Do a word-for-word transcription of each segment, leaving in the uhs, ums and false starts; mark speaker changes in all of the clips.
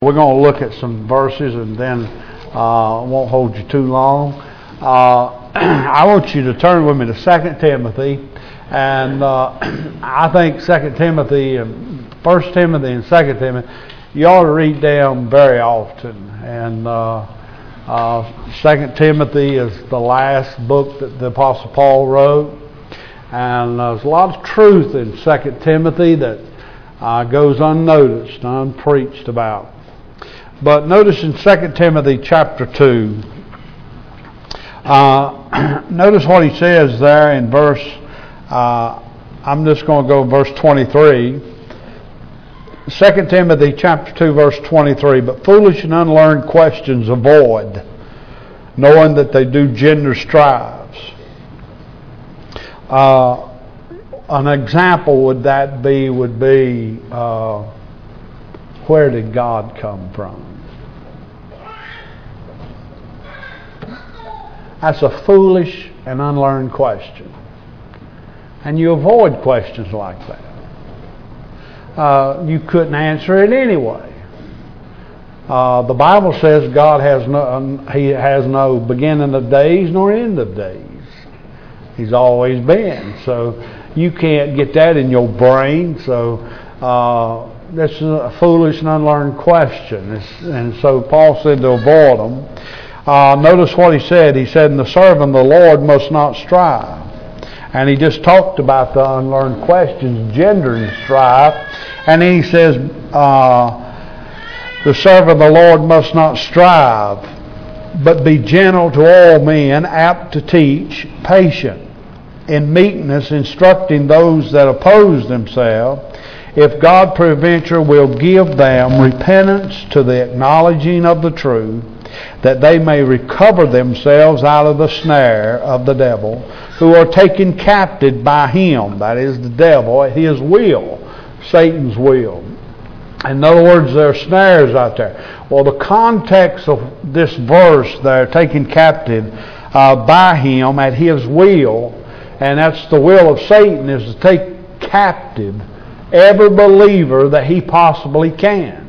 Speaker 1: We're going to look at some verses and then uh, I won't hold you too long. Uh, I want you to turn with me to Second Timothy. And uh, I think Second Timothy, and First Timothy and Second Timothy, you ought to read them very often. And uh, uh, Second Timothy is the last book that the Apostle Paul wrote. And uh, there's a lot of truth in Second Timothy that uh, goes unnoticed, unpreached about. But notice in Second Timothy chapter two, uh, notice what he says there in verse, uh, I'm just going to go verse twenty-three. Second Timothy chapter two verse twenty-three, but foolish and unlearned questions avoid, knowing that they do gender strives. Uh, an example would that be, would be, uh, where did God come from? That's a foolish and unlearned question. And you avoid questions like that. Uh, you couldn't answer it anyway. Uh, the Bible says God has no, um, He has no beginning of days nor end of days. He's always been. So you can't get that in your brain. So uh, this is a foolish and unlearned question. It's, and so Paul said to avoid them. Uh, notice what he said. He said, and the servant of the Lord must not strive. And he just talked about the unlearned questions, gender and strife. And then he says, uh, the servant of the Lord must not strive, but be gentle to all men, apt to teach, patient, in meekness, instructing those that oppose themselves, if God peradventure will give them repentance to the acknowledging of the truth, that they may recover themselves out of the snare of the devil, who are taken captive by him, that is the devil, at his will, Satan's will. In other words, there are snares out there. Well, the context of this verse, they're taken captive uh, by him at his will, and that's the will of Satan, is to take captive every believer that he possibly can.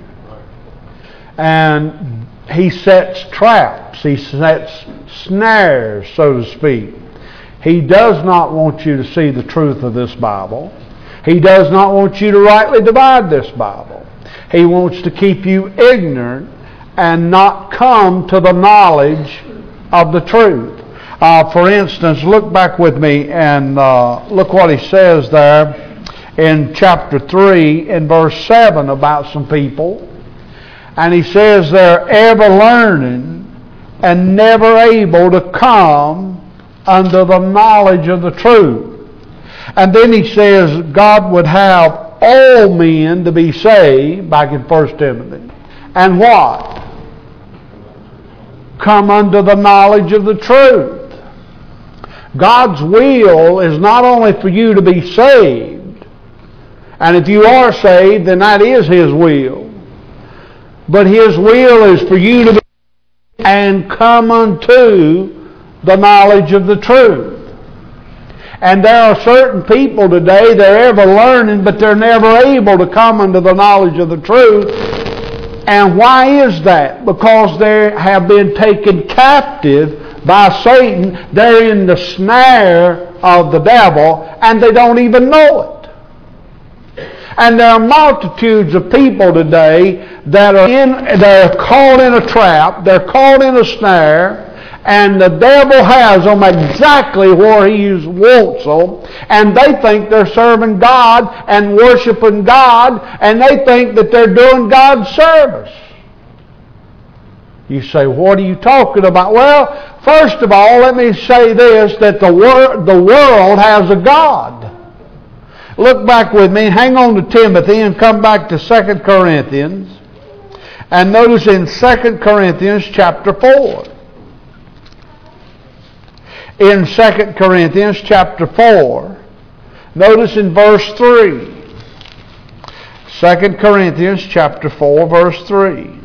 Speaker 1: And he sets traps, he sets snares, so to speak. He does not want you to see the truth of this Bible. He does not want you to rightly divide this Bible. He wants to keep you ignorant and not come to the knowledge of the truth. Uh, for instance, look back with me and uh, look what he says there in chapter three in verse seven about some people. And he says they're ever learning and never able to come under the knowledge of the truth. And then he says God would have all men to be saved, back in First Timothy. And what? Come under the knowledge of the truth. God's will is not only for you to be saved, and if you are saved, then that is His will. But His will is for you to be and come unto the knowledge of the truth. And there are certain people today, they're ever learning, but they're never able to come unto the knowledge of the truth. And why is that? Because they have been taken captive by Satan. They're in the snare of the devil, and they don't even know it. And there are multitudes of people today that are in, they're caught in a trap, they're caught in a snare, and the devil has them exactly where he wants them, and they think they're serving God and worshiping God, and they think that they're doing God's service. You say, what are you talking about? Well, first of all, let me say this, that the, wor- the world has a God. Look back with me, hang on to Timothy and come back to Second Corinthians. And notice in Second Corinthians chapter four. In Second Corinthians chapter four, notice in verse three. Second Corinthians chapter four, verse three.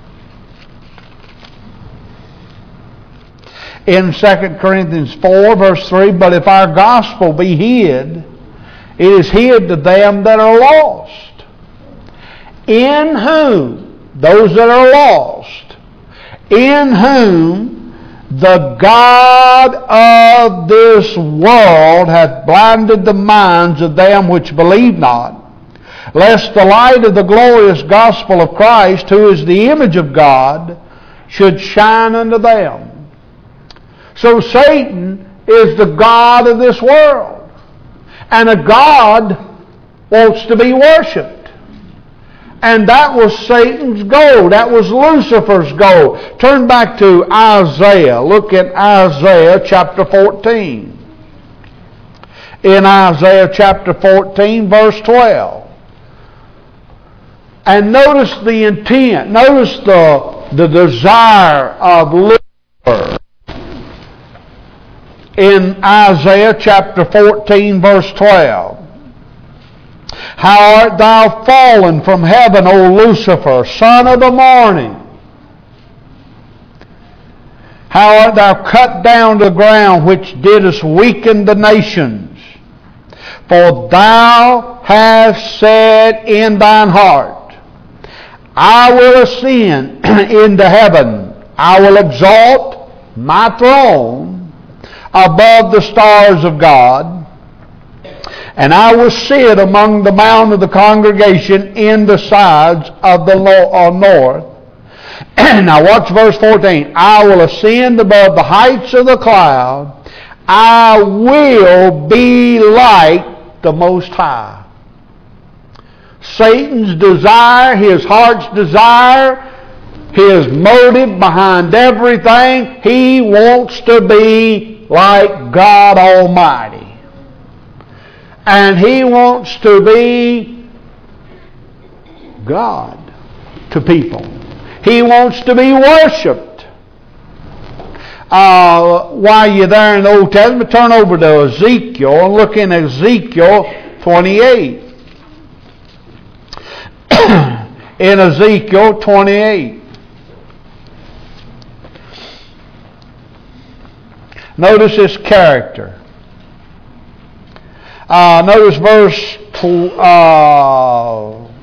Speaker 1: In Second Corinthians four, verse three, but if our gospel be hid, it is hid to them that are lost, in whom those that are lost, in whom the God of this world hath blinded the minds of them which believe not, lest the light of the glorious gospel of Christ, who is the image of God, should shine unto them. So Satan is the god of this world. And a god wants to be worshipped. And that was Satan's goal. That was Lucifer's goal. Turn back to Isaiah. Look at Isaiah chapter fourteen. In Isaiah chapter fourteen, verse twelve. And notice the intent. Notice the, the desire of Lucifer. In Isaiah chapter fourteen, verse twelve. How art thou fallen from heaven, O Lucifer, son of the morning? How art thou cut down to the ground, which didst weaken the nations? For thou hast said in thine heart, I will ascend into heaven. I will exalt my throne above the stars of God. And I will sit among the mount of the congregation in the sides of the north. Now watch verse fourteen. I will ascend above the heights of the cloud. I will be like the Most High. Satan's desire, his heart's desire, his motive behind everything, he wants to be like God Almighty. And he wants to be God to people. He wants to be worshipped. Uh, while you're there in the Old Testament, turn over to Ezekiel and look in Ezekiel twenty-eight. In Ezekiel twenty-eight. Notice his character. Uh, notice verse uh,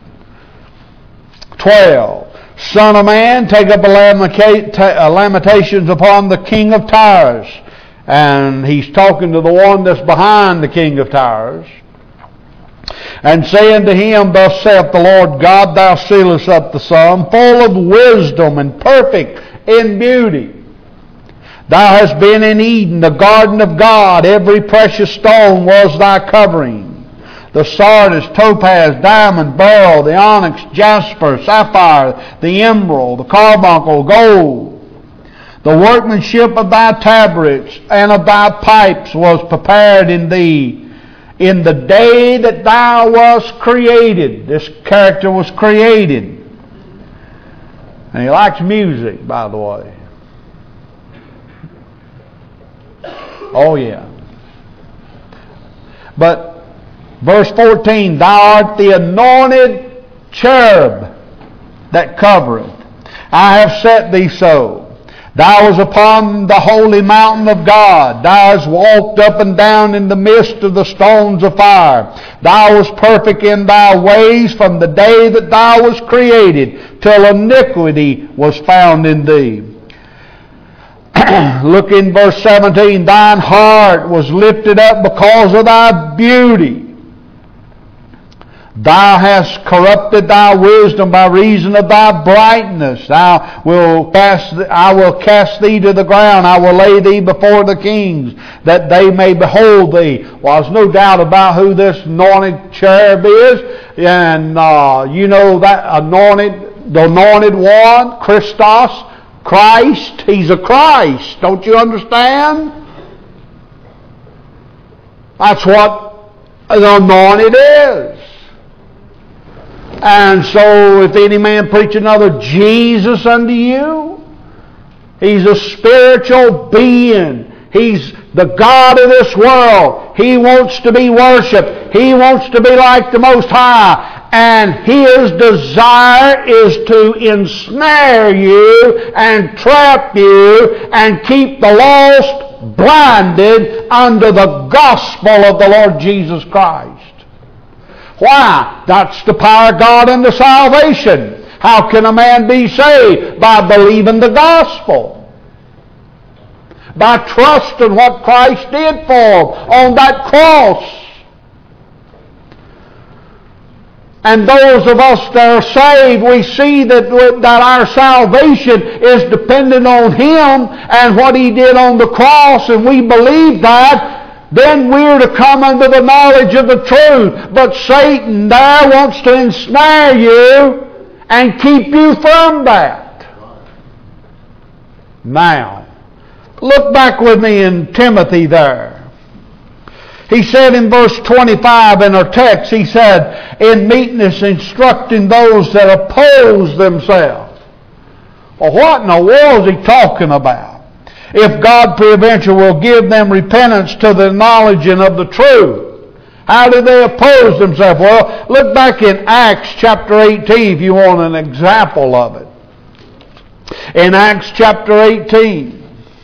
Speaker 1: twelve. Son of man, take up a lamentations upon the king of Tyrus. And he's talking to the one that's behind the king of Tyrus. And saying to him, thus saith the Lord God, thou sealest up the sum, full of wisdom and perfect in beauty. Thou hast been in Eden, the garden of God. Every precious stone was thy covering. The sardis, topaz, diamond, beryl, the onyx, jasper, sapphire, the emerald, the carbuncle, gold. The workmanship of thy tabrets and of thy pipes was prepared in thee in the day that thou wast created. This character was created. And he likes music, by the way. Oh, yeah. But verse fourteen, thou art the anointed cherub that covereth. I have set thee so. Thou was upon the holy mountain of God. Thou hast walked up and down in the midst of the stones of fire. Thou was perfect in thy ways from the day that thou was created, till iniquity was found in thee. Look in verse seventeen. Thine heart was lifted up because of thy beauty. Thou hast corrupted thy wisdom by reason of thy brightness. Thou will pass, I will cast thee to the ground. I will lay thee before the kings, that they may behold thee. Well, there's no doubt about who this anointed cherub is. And uh, you know that anointed, the anointed one, Christos, Christ. He's a Christ. Don't you understand? That's what an anointed is. And so if any man preach another Jesus unto you, he's a spiritual being. He's the God of this world. He wants to be worshipped. He wants to be like the Most High. And his desire is to ensnare you and trap you and keep the lost blinded under the gospel of the Lord Jesus Christ. Why? That's the power of God unto salvation. How can a man be saved? By believing the gospel. By trusting what Christ did for him on that cross. And those of us that are saved, we see that, that our salvation is dependent on Him and what He did on the cross, and we believe that, then we're to come under the knowledge of the truth. But Satan there wants to ensnare you and keep you from that. Now, look back with me in Timothy there. He said in verse twenty-five in our text, he said, in meekness instructing those that oppose themselves. Well, what in the world is he talking about? If God peradventure will give them repentance to the knowledge and of the truth. How do they oppose themselves? Well, look back in Acts chapter eighteen if you want an example of it. In Acts chapter eighteen.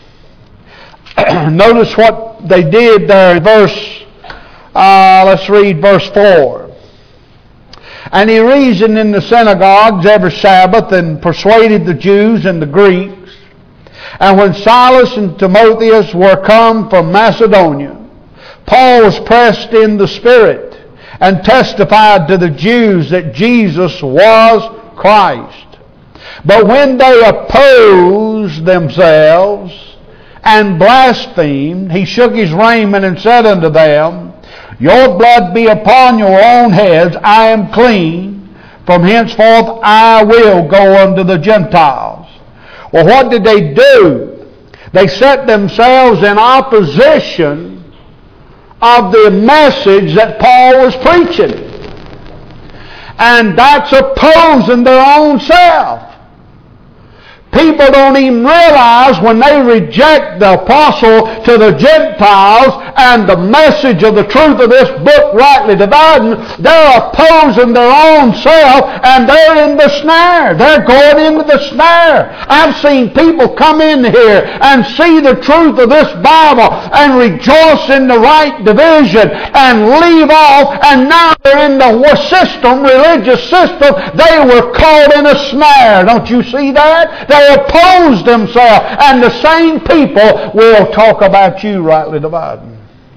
Speaker 1: Notice what they did there in verse, uh, let's read verse four. And he reasoned in the synagogues every Sabbath and persuaded the Jews and the Greeks. And when Silas and Timotheus were come from Macedonia, Paul was pressed in the Spirit and testified to the Jews that Jesus was Christ. But when they opposed themselves and blasphemed, he shook his raiment and said unto them, your blood be upon your own heads, I am clean. From henceforth I will go unto the Gentiles. Well, what did they do? They set themselves in opposition of the message that Paul was preaching. And that's opposing their own self. People don't even realize when they reject the apostle to the Gentiles and the message of the truth of this book rightly dividing, they're opposing their own self and they're in the snare. They're going into the snare. I've seen people come in here and see the truth of this Bible and rejoice in the right division and leave off, and now they're in the system, religious system. They were caught in a snare. Don't you see that? They oppose themselves, and the same people will talk about you rightly dividing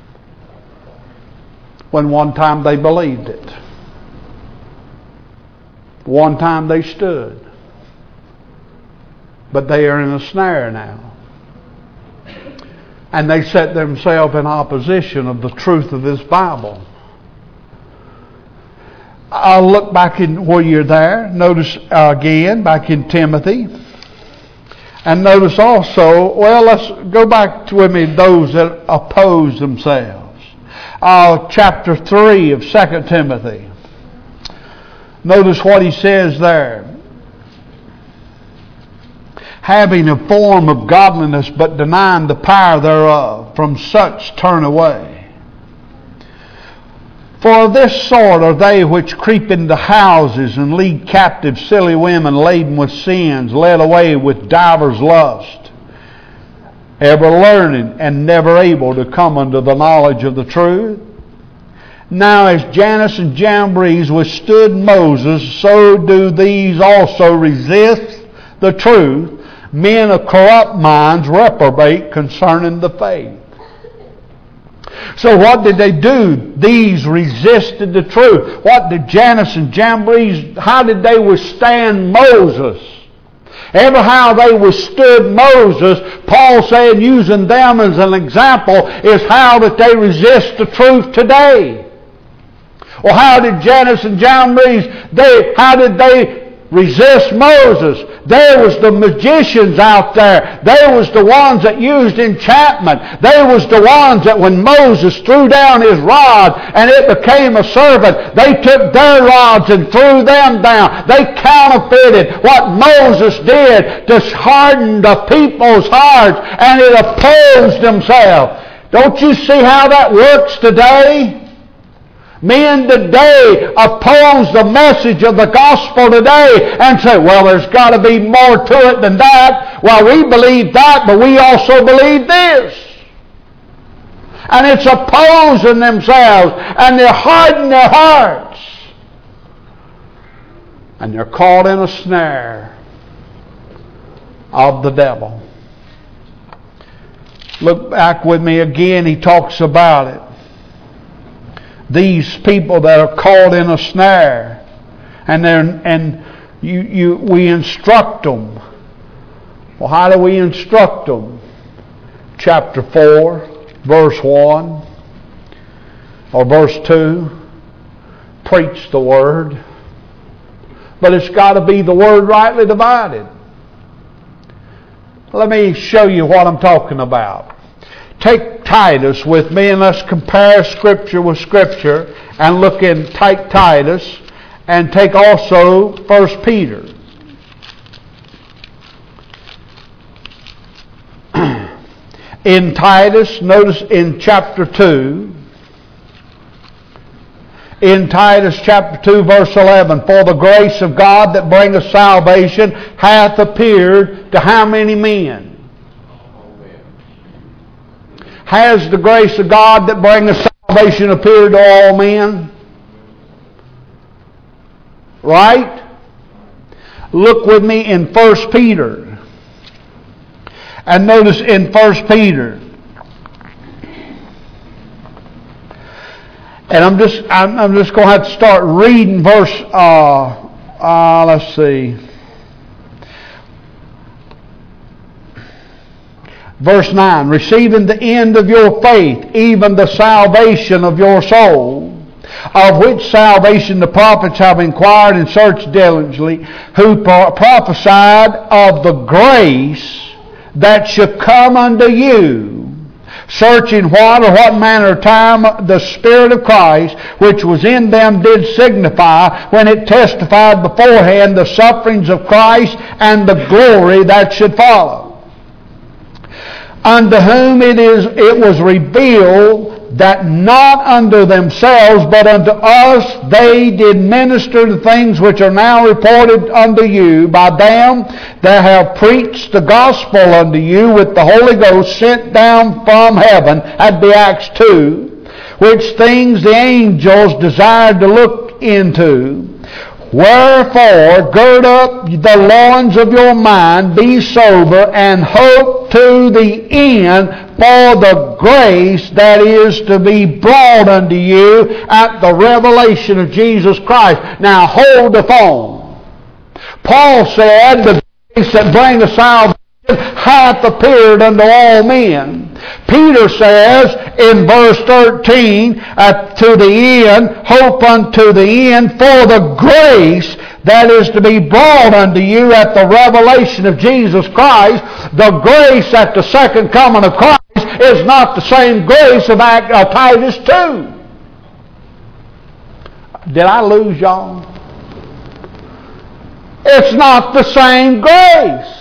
Speaker 1: when one time they believed it. One time they stood. But they are in a snare now. And they set themselves in opposition of the truth of this Bible. I'll look back in where you're there. Notice uh, again, back in Timothy. And notice also, well, let's go back to with me those that oppose themselves. Uh, chapter three of Second Timothy. Notice what he says there. Having a form of godliness, but denying the power thereof, from such turn away. For of this sort are they which creep into houses and lead captive silly women laden with sins, led away with divers lusts, ever learning and never able to come unto the knowledge of the truth. Now as Jannes and Jambres withstood Moses, so do these also resist the truth. Men of corrupt minds reprobate concerning the faith. So what did they do? These resisted the truth. What did Jannes and Jambres, how did they withstand Moses? Ever how they withstood Moses, Paul saying using them as an example, is how that they resist the truth today. Well, how did Jannes and Jambres, they, how did they resist Moses? There was the magicians out there. There was the ones that used enchantment. There was the ones that when Moses threw down his rod and it became a serpent, they took their rods and threw them down. They counterfeited what Moses did to harden the people's hearts, and it opposed themselves. Don't you see how that works today? Men today oppose the message of the gospel today and say, well, there's got to be more to it than that. Well, we believe that, but we also believe this. And it's opposing themselves, and they're hardening their hearts. And they're caught in a snare of the devil. Look back with me again. He talks about it. These people that are caught in a snare, and they're, and you, you, we instruct them. Well, how do we instruct them? Chapter four, verse one, or verse two. Preach the word. But it's got to be the word rightly divided. Let me show you what I'm talking about. Take Titus with me and let's compare Scripture with Scripture and look in, take Titus and take also First Peter. In Titus, notice in chapter two, in Titus chapter two verse eleven, for the grace of God that bringeth salvation hath appeared to how many men? Has the grace of God that bringeth salvation appeared to all men? Right? Look with me in First Peter. And notice in First Peter. And I'm just I'm, I'm just going to have to start reading verse. Uh, uh, let's see. Verse nine, receiving the end of your faith, even the salvation of your soul, of which salvation the prophets have inquired and searched diligently, who prophesied of the grace that should come unto you, searching what or what manner of time the Spirit of Christ, which was in them, did signify, when it testified beforehand the sufferings of Christ and the glory that should follow. Unto whom it is it was revealed that not unto themselves, but unto us they did minister the things which are now reported unto you by them that have preached the gospel unto you with the Holy Ghost sent down from heaven. That'd be Acts two. Which things the angels desired to look into. Wherefore, gird up the loins of your mind, be sober, and hope to the end for the grace that is to be brought unto you at the revelation of Jesus Christ. Now, hold the phone. Paul said, the grace that bringeth salvation hath appeared unto all men. Peter says in verse thirteen, uh, to the end, hope unto the end for the grace that is to be brought unto you at the revelation of Jesus Christ. The grace at the second coming of Christ is not the same grace of uh, Titus two. Did I lose y'all? It's not the same grace.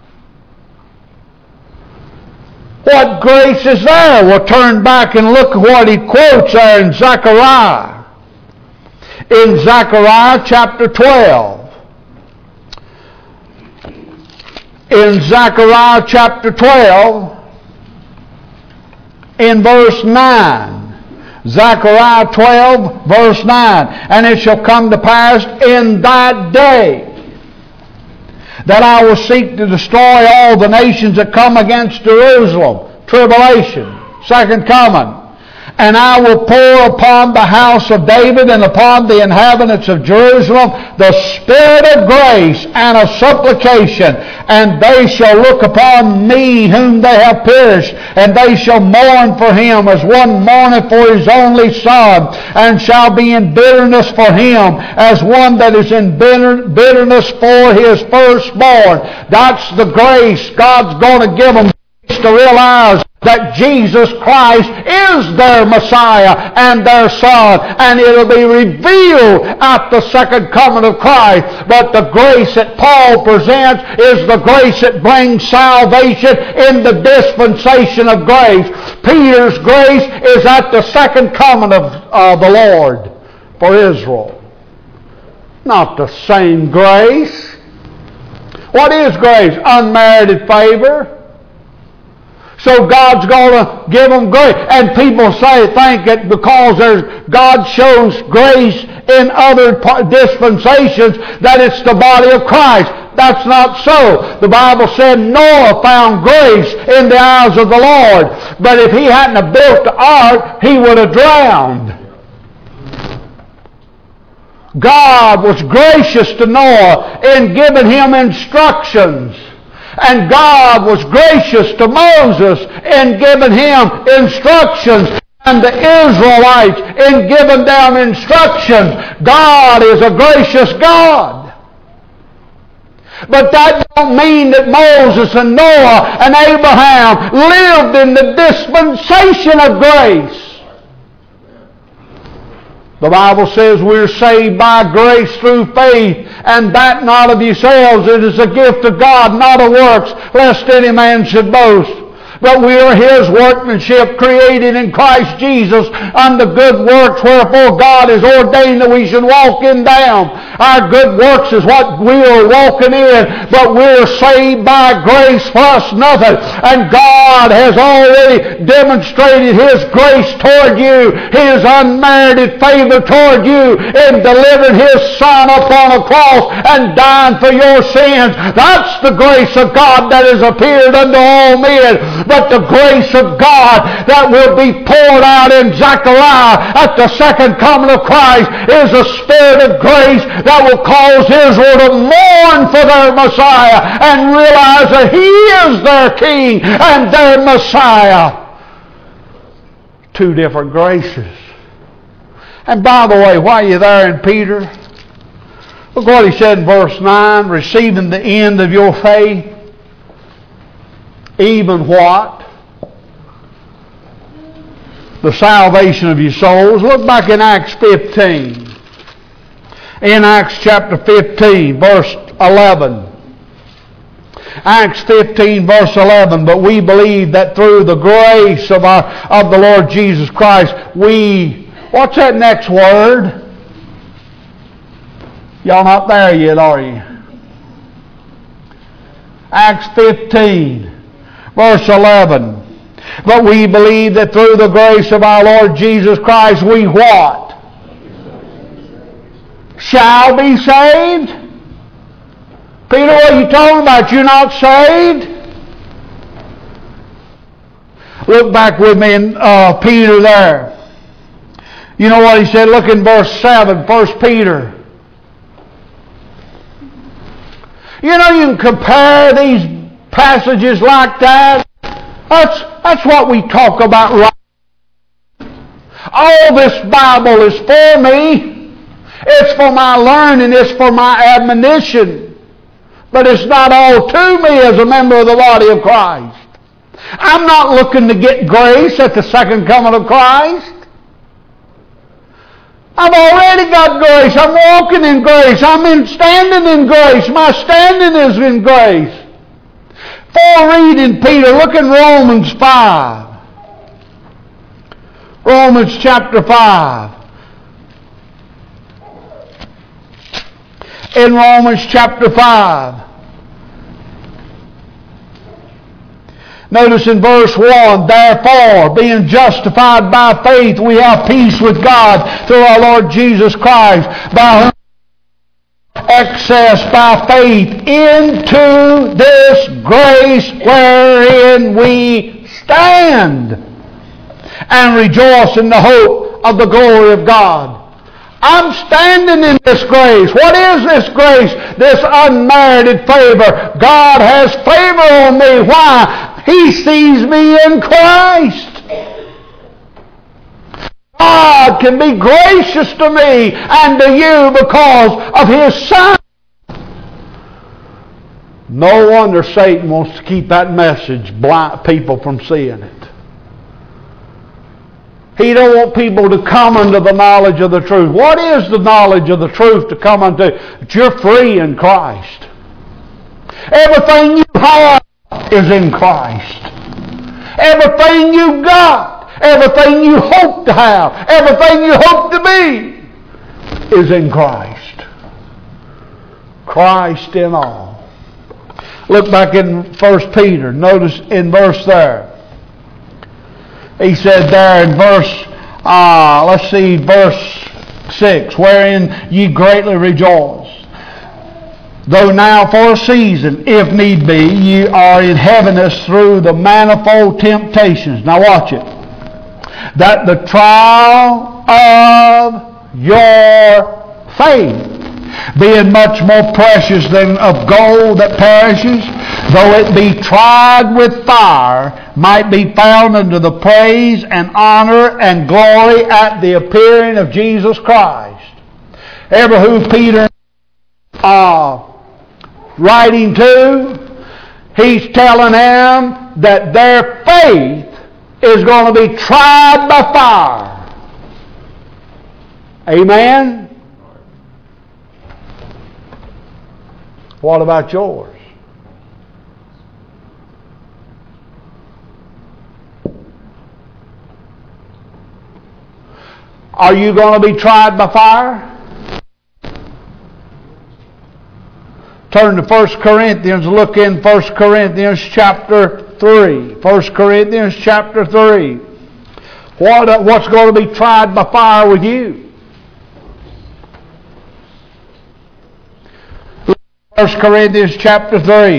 Speaker 1: What grace is there? We'll turn back and look at what he quotes there in Zechariah. In Zechariah chapter twelve. In Zechariah chapter twelve, in verse nine. Zechariah twelve, verse nine. And it shall come to pass in that day that I will seek to destroy all the nations that come against Jerusalem. Tribulation. Second coming. And I will pour upon the house of David and upon the inhabitants of Jerusalem the spirit of grace and of supplication. And they shall look upon me whom they have perished. And they shall mourn for him as one mourneth for his only son. And shall be in bitterness for him as one that is in bitter, bitterness for his firstborn. That's the grace God's going to give them to realize that Jesus Christ is their Messiah and their Son, and it'll be revealed at the second coming of Christ. But the grace that Paul presents is the grace that brings salvation in the dispensation of grace. Peter's grace is at the second coming of uh, the Lord for Israel. Not the same grace. What is grace? Unmerited favor. So God's going to give them grace. And people say, think that because there's, God shows grace in other dispensations, that it's the body of Christ. That's not so. The Bible said Noah found grace in the eyes of the Lord. But if he hadn't have built the ark, he would have drowned. God was gracious to Noah in giving him instructions. And God was gracious to Moses in giving him instructions. And the Israelites in giving them instructions. God is a gracious God. But that don't mean that Moses and Noah and Abraham lived in the dispensation of grace. The Bible says we're saved by grace through faith, and that not of yourselves. It is a gift of God, not of works, lest any man should boast. But we are His workmanship, created in Christ Jesus unto good works, wherefore God has ordained that we should walk in them. Our good works is what we are walking in, but we're saved by grace, for us nothing. And God has already demonstrated His grace toward you, His unmerited favor toward you, in delivering His Son upon a cross and dying for your sins. That's the grace of God that has appeared unto all men. But the grace of God that will be poured out in Zechariah at the second coming of Christ is a spirit of grace that will cause Israel to mourn for their Messiah and realize that He is their King and their Messiah. Two different graces. And by the way, while you're there in Peter, look what he said in verse nine, receiving the end of your faith. Even what? The salvation of your souls. Look back in Acts fifteen. In Acts chapter fifteen, verse eleven. Acts fifteen, verse eleven. But we believe that through the grace of our of the Lord Jesus Christ, we... What's that next word? Y'all not there yet, are you? Acts fifteen. Verse eleven. But we believe that through the grace of our Lord Jesus Christ, we what? Shall be saved? Peter, what are you talking about? You're not saved? Look back with me in uh, Peter there. You know what he said? Look in verse seven, First Peter. You know, you can compare these passages like that. That's, that's what we talk about right. All this Bible is for me. It's for my learning. It's for my admonition. But it's not all to me as a member of the body of Christ. I'm not looking to get grace at the second coming of Christ. I've already got grace. I'm walking in grace. I'm in standing in grace. My standing is in grace. For reading Peter, look in Romans five. Romans chapter five. In Romans chapter five. Notice in verse one, therefore, being justified by faith, we have peace with God through our Lord Jesus Christ, by whom access by faith into this grace wherein we stand, and rejoice in the hope of the glory of God. I'm standing in this grace. What is this grace? This unmerited favor. God has favor on me. Why? He sees me in Christ. God can be gracious to me and to you because of His Son. No wonder Satan wants to keep that message blind people from seeing it. He don't want people to come unto the knowledge of the truth. What is the knowledge of the truth to come unto? That you're free in Christ. Everything you have is in Christ. Everything you got, everything you hope to have, everything you hope to be is in Christ. Christ in all. Look back in First Peter. Notice in verse there.
Speaker 2: He said there in verse, uh, let's see, verse six, wherein ye greatly rejoice. Though now for a season, if need be, ye are in heaviness through the manifold temptations. Now watch it. That the trial of your faith, being much more precious than of gold that perishes, though it be tried with fire, might be found unto the praise and honor and glory at the appearing of Jesus Christ. Ever who Peter uh, writing to, he's telling them that their faith is going to be tried by fire. Amen? What about yours? Are you going to be tried by fire? Turn to First Corinthians. Look in First Corinthians chapter three. First Corinthians chapter three. What, what's going to be tried by fire with you? First Corinthians chapter three.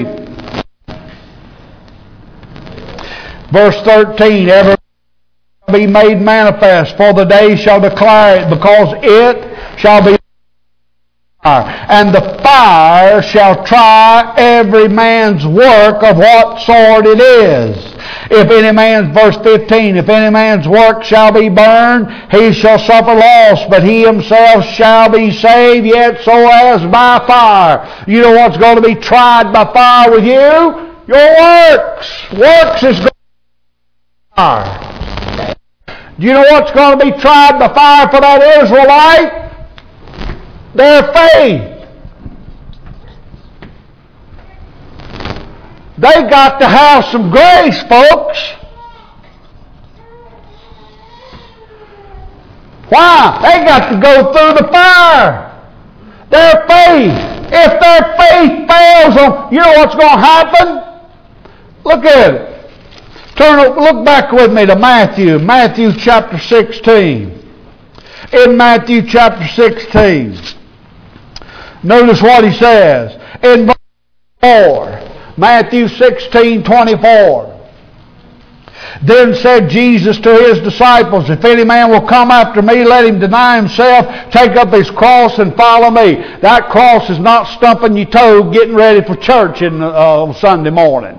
Speaker 2: Verse thirteen. Ever be made manifest, for the day shall declare it, because it shall be fire. And the fire shall try every man's work of what sort it is. If any man's, verse fifteen, if any man's work shall be burned, he shall suffer loss, but he himself shall be saved, yet so as by fire. You know what's going to be tried by fire with you? Your works. Works is going to be fire. Do you know what's going to be tried by fire for that Israelite? Their faith. They got to have some grace, folks. Why? They got to go through the fire. Their faith. If their faith fails them, you know what's going to happen? Look at it. Turn, look back with me to Matthew. Matthew chapter sixteen. In Matthew chapter sixteen. Notice what he says. In verse four. Matthew sixteen twenty-four. Then said Jesus to his disciples, if any man will come after me, let him deny himself, take up his cross and follow me. That cross is not stumping your toe getting ready for church on uh, Sunday morning.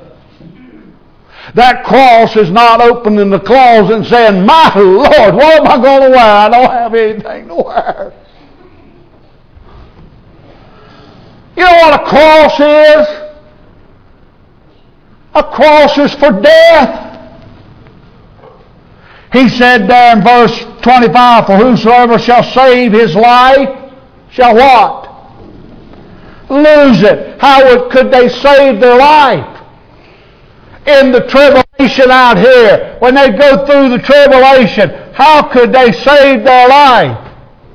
Speaker 2: That cross is not opening the closet and saying, my Lord, what am I going to wear? I don't have anything to wear. You know what a cross is? A cross is for death. He said there in verse twenty-five, for whosoever shall save his life shall what? Lose it. How could they save their life? In the tribulation out here, when they go through the tribulation, how could they save their life?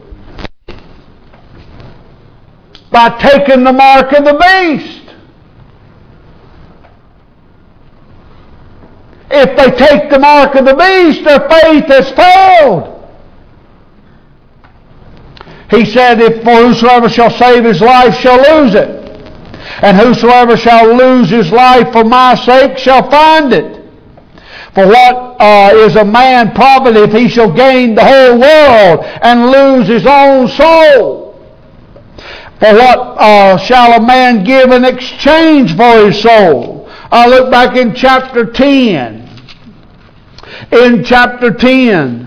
Speaker 2: By taking the mark of the beast. If they take the mark of the beast, their faith has failed. He said, if for whosoever shall save his life shall lose it. And whosoever shall lose his life for my sake shall find it. For what uh, is a man profit if he shall gain the whole world and lose his own soul? For what uh, shall a man give in exchange for his soul? I uh, look back in chapter ten. In chapter ten.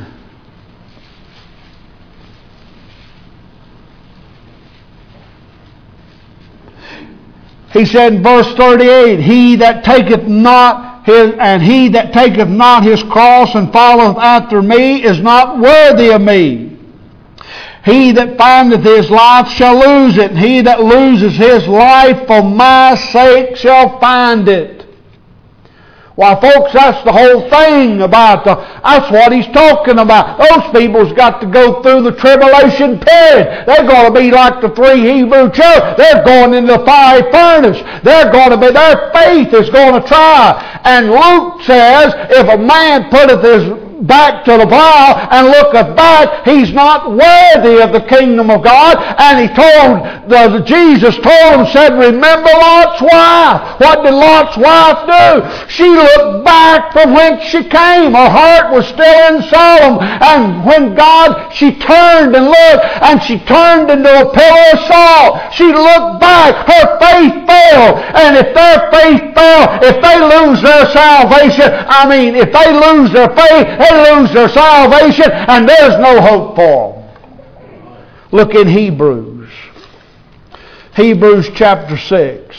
Speaker 2: He said in verse thirty-eight, He that taketh not his, and he that taketh not his cross and followeth after me is not worthy of me. He that findeth his life shall lose it, and he that loses his life for my sake shall find it. Why, folks, that's the whole thing about the, that's what he's talking about. Those people's got to go through the tribulation period. They're going to be like the three Hebrew children. They're going into the fiery furnace. They're going to be, their faith is going to try. And Luke says, if a man putteth his back to the plow and looketh back, he's not worthy of the kingdom of God. And he told, the, the, Jesus told him, said, remember Lot's wife. What did Lot's wife do? She looked back from whence she came. Her heart was still in Sodom. And when God, she turned and looked, and she turned into a pillar of salt. She looked back. Her faith failed. And if their faith failed, if they lose their salvation, I mean, if they lose their faith, they lose their salvation, and there's no hope for them. Look in Hebrews. Hebrews chapter six.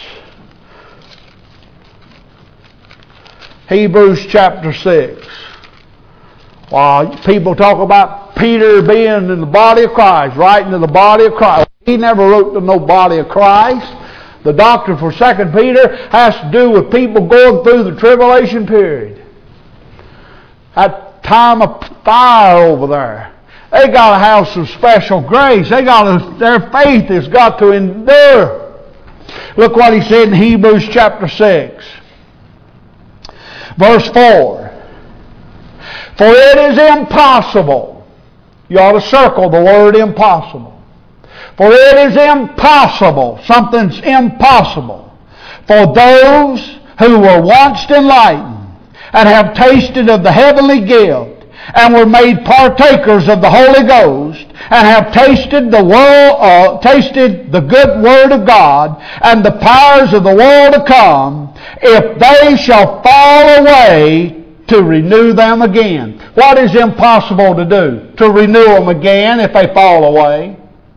Speaker 2: Hebrews chapter six. Well, people talk about Peter being in the body of Christ, writing to the body of Christ. He never wrote to no body of Christ. The doctrine for Second Peter has to do with people going through the tribulation period. That time of fire over there. They got to have some special grace. They got to, their faith has got to endure. Look what he said in Hebrews chapter six. Verse four. For it is impossible. You ought to circle the word impossible. For it is impossible. Something's impossible. For those who were once enlightened and have tasted of the heavenly gift, and were made partakers of the Holy Ghost, and have tasted the world, uh, tasted the good word of God, and the powers of the world to come, if they shall fall away, to renew them again. What is impossible to do? To renew them again if they fall away.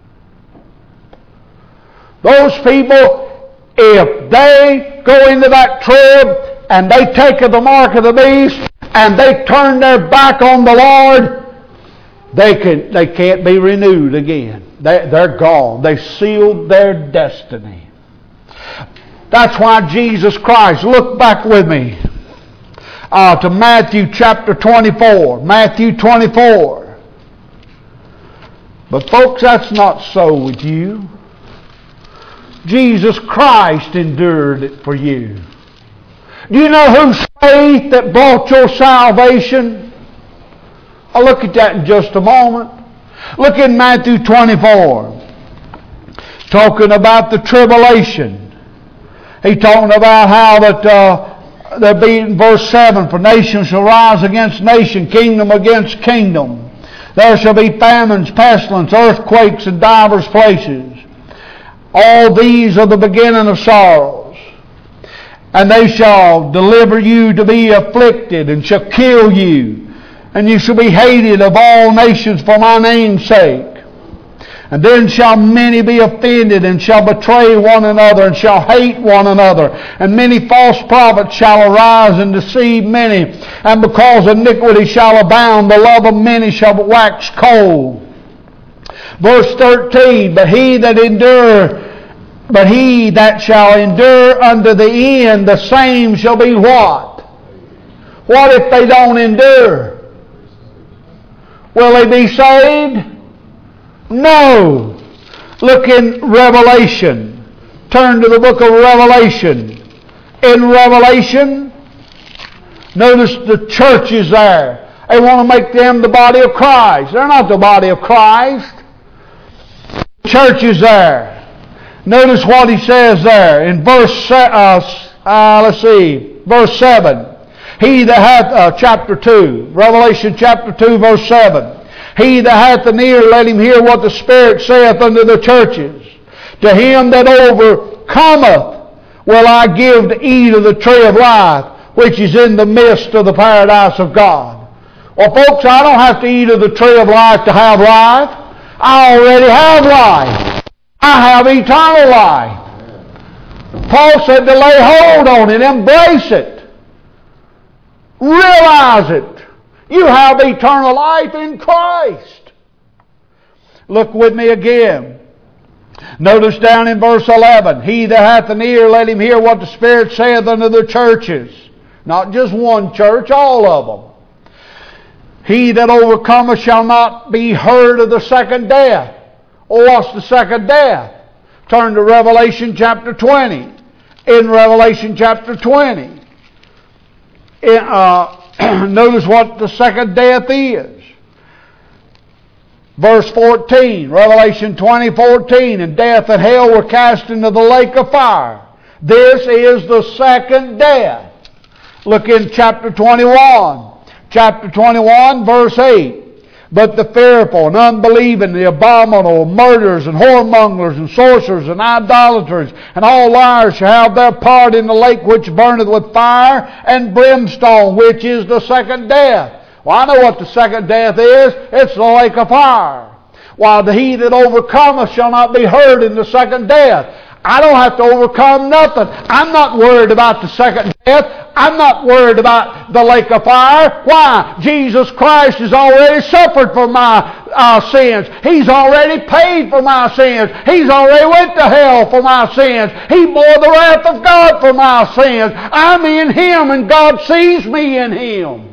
Speaker 2: Those people, if they go into that trib, and they take of the mark of the beast, and they turn their back on the Lord, they can they can't be renewed again. They, they're gone. They sealed their destiny. That's why Jesus Christ, look back with me uh, to Matthew chapter twenty-four. Matthew twenty-four. But folks, that's not so with you. Jesus Christ endured it for you. Do you know whose faith that brought your salvation? I'll look at that in just a moment. Look in Matthew twenty-four. Talking about the tribulation. He's talking about how that uh, there be in verse seven, for nation shall rise against nation, kingdom against kingdom. There shall be famines, pestilence, earthquakes in divers places. All these are the beginning of sorrows. And they shall deliver you to be afflicted, and shall kill you. And you shall be hated of all nations for my name's sake. And then shall many be offended, and shall betray one another, and shall hate one another. And many false prophets shall arise and deceive many. And because iniquity shall abound, the love of many shall wax cold. Verse thirteen, But he that endure But he that shall endure unto the end, the same shall be what? What if they don't endure? Will they be saved? No. Look in Revelation. Turn to the book of Revelation. In Revelation, notice the churches there. They want to make them the body of Christ. They're not the body of Christ. The church is there. Notice what he says there in verse, uh, uh, let's see, verse seven. He that hath, uh, chapter two, Revelation chapter two, verse seven. He that hath an ear, let him hear what the Spirit saith unto the churches. To him that overcometh will I give to eat of the tree of life, which is in the midst of the paradise of God. Well, folks, I don't have to eat of the tree of life to have life. I already have life. I have eternal life. Paul said to lay hold on it, embrace it, realize it. You have eternal life in Christ. Look with me again. Notice down in verse eleven, he that hath an ear, let him hear what the Spirit saith unto the churches.
Speaker 1: Not just one church, all of them. He that overcometh shall not be heard of the second death. Or what's the second death? Turn to Revelation chapter twenty. In Revelation chapter twenty, in, uh, notice what the second death is. Verse fourteen, Revelation twenty, fourteen, and death and hell were cast into the lake of fire. This is the second death. Look in chapter twenty-one. Chapter twenty-one, verse eight. But the fearful and unbelieving, the abominable, murderers and whoremongers and sorcerers and idolaters and all liars shall have their part in the lake which burneth with fire and brimstone, which is the second death. Well, I know what the second death is. It's the lake of fire. While the he that overcometh shall not be heard in the second death. I don't have to overcome nothing. I'm not worried about the second death. I'm not worried about the lake of fire. Why? Jesus Christ has already suffered for my uh, sins. He's already paid for my sins. He's already went to hell for my sins. He bore the wrath of God for my sins. I'm in Him and God sees me in Him.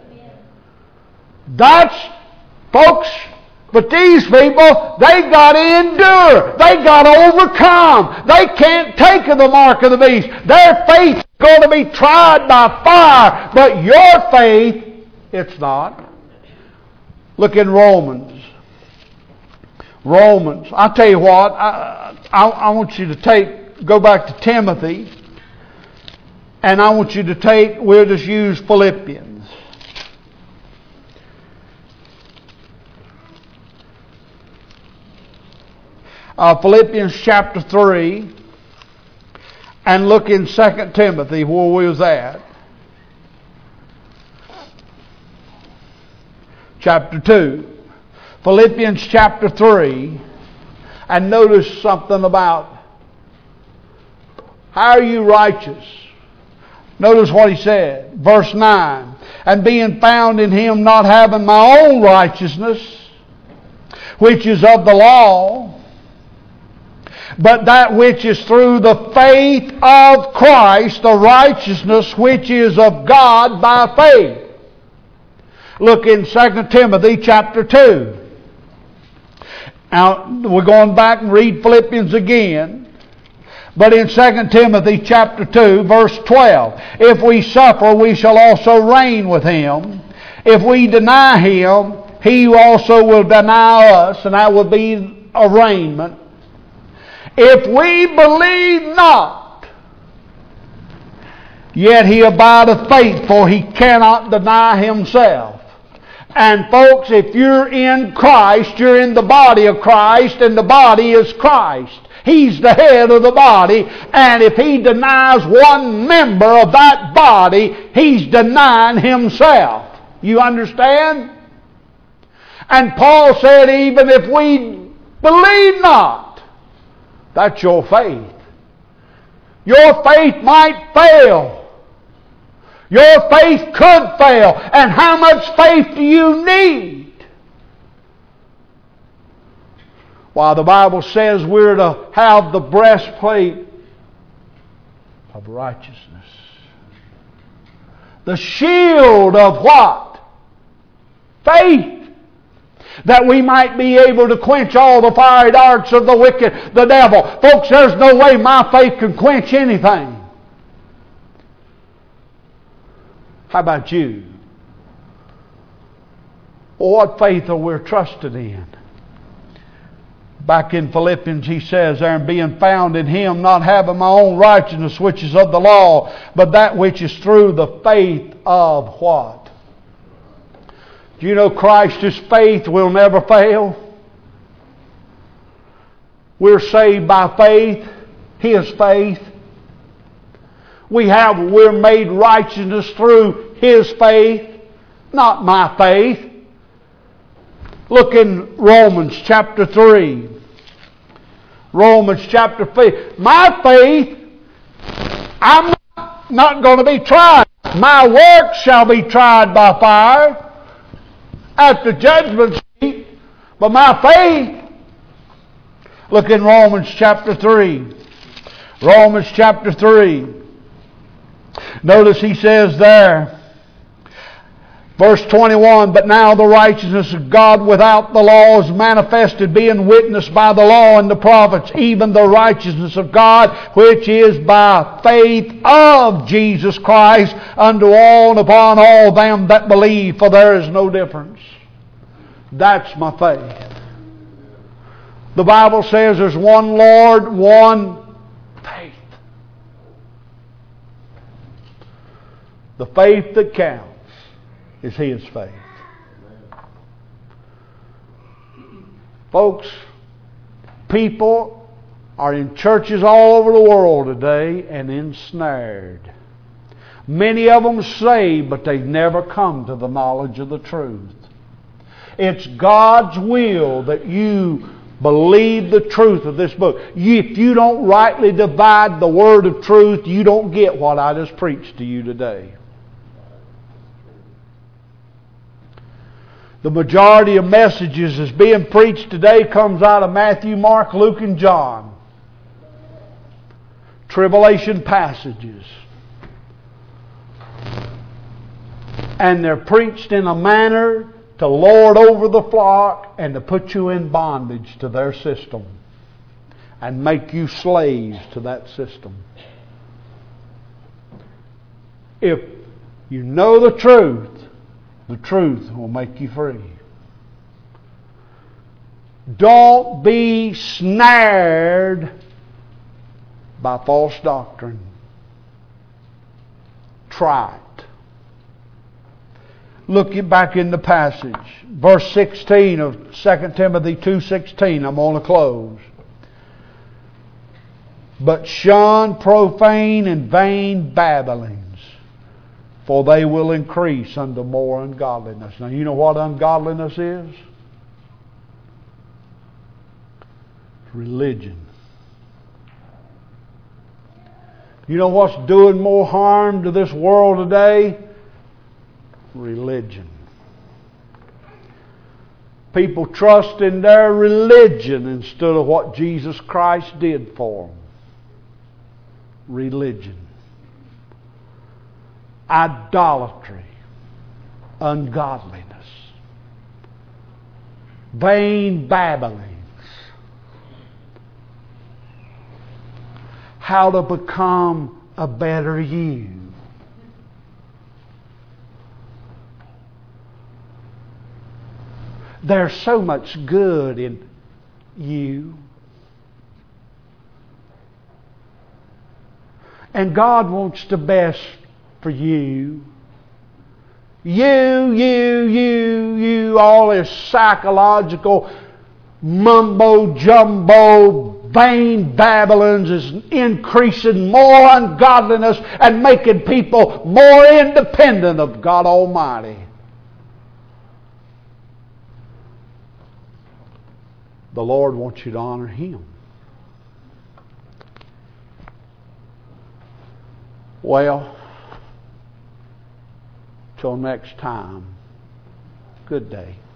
Speaker 1: That's, folks, but these people, they got to endure. They got to overcome. They can't take the mark of the beast. Their faith is going to be tried by fire. But your faith, it's not. Look in Romans. Romans. I'll tell you what. I, I, I want you to take, go back to Timothy. And I want you to take, we'll just use Philippians. Uh, Philippians chapter three, and look in Second Timothy where we was at. Chapter two. Philippians chapter three, and notice something about how are you righteous? Notice what he said. Verse nine. And being found in Him, not having my own righteousness, which is of the law, but that which is through the faith of Christ, the righteousness which is of God by faith. Look in Second Timothy chapter two. Now, we're going back and read Philippians again. But in Second Timothy chapter two, verse twelve, if we suffer, we shall also reign with Him. If we deny Him, He also will deny us, and that will be arraignment. If we believe not, yet He abideth faithful, He cannot deny Himself. And folks, if you're in Christ, you're in the body of Christ, and the body is Christ. He's the head of the body, and if He denies one member of that body, He's denying Himself. You understand? And Paul said, even if we believe not, that's your faith. Your faith might fail. Your faith could fail. And how much faith do you need? While the Bible says we're to have the breastplate of righteousness. The shield of what? Faith. That we might be able to quench all the fiery darts of the wicked, the devil. Folks, there's no way my faith can quench anything. How about you? Well, what faith are we trusted in? Back in Philippians he says there, and being found in Him, not having my own righteousness which is of the law, but that which is through the faith of what? Do you know Christ's faith will never fail? We're saved by faith, His faith. We have, we're made righteousness through His faith, not my faith. Look in Romans chapter three. Romans chapter three. My faith, I'm not going to be tried. My work shall be tried by fire at the judgment seat, but my faith, look in Romans chapter three. Romans chapter three.
Speaker 2: Notice he says there, verse twenty-one, but now the righteousness of God without the law is manifested, being witnessed by the law and the prophets, even the righteousness of God, which is by faith of Jesus Christ unto all and upon all them that believe, for there is no difference. That's my faith. The Bible says there's one Lord, one faith. The faith that counts is His faith. Folks, people are in churches all over the world today and ensnared. Many of them say, but they've never come to the knowledge of the truth. It's God's will that you believe the truth of this book. If you don't rightly divide the word of truth, you don't get what I just preached to you today. The majority of messages that's being preached today comes out of Matthew, Mark, Luke, and John. Tribulation passages. And they're preached in a manner to lord over the flock and to put you in bondage to their system and make you slaves to that system. If you know the truth, the truth will make you free. Don't be snared by false doctrine. Try it. Look back in the passage. Verse sixteen of Second Timothy two sixteen. I'm going to close. But shun profane and vain babblings, for they will increase unto more ungodliness. Now you know what ungodliness is? Religion. You know what's doing more harm to this world today? Religion. People trust in their religion instead of what Jesus Christ did for them. Religion. Idolatry. Ungodliness. Vain babblings. How to become a better you. There's so much good in you. And God wants the best for you. You, you, you, you, all this psychological mumbo-jumbo, vain babblings is increasing more ungodliness and making people more independent of God Almighty. The Lord wants you to honor Him. Well, till next time, good day.